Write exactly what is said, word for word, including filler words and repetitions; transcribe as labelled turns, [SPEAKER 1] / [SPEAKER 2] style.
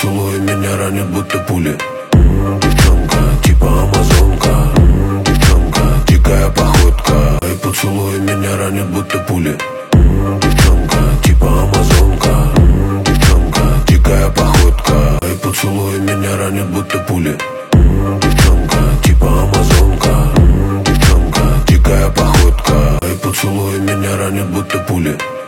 [SPEAKER 1] поцелуй меня ранит, будто пули. М, Девчонка, типа амазонка. М, Девчонка, дикая походка. И поцелуй меня ранит, будто пули. М, Девчонка, типа амазонка. М, Девчонка, дикая походка. И поцелуй меня ранит, будто пули. М, Девчонка, типа амазонка. М, Девчонка, дикая походка. И поцелуй меня ранит, будто пули.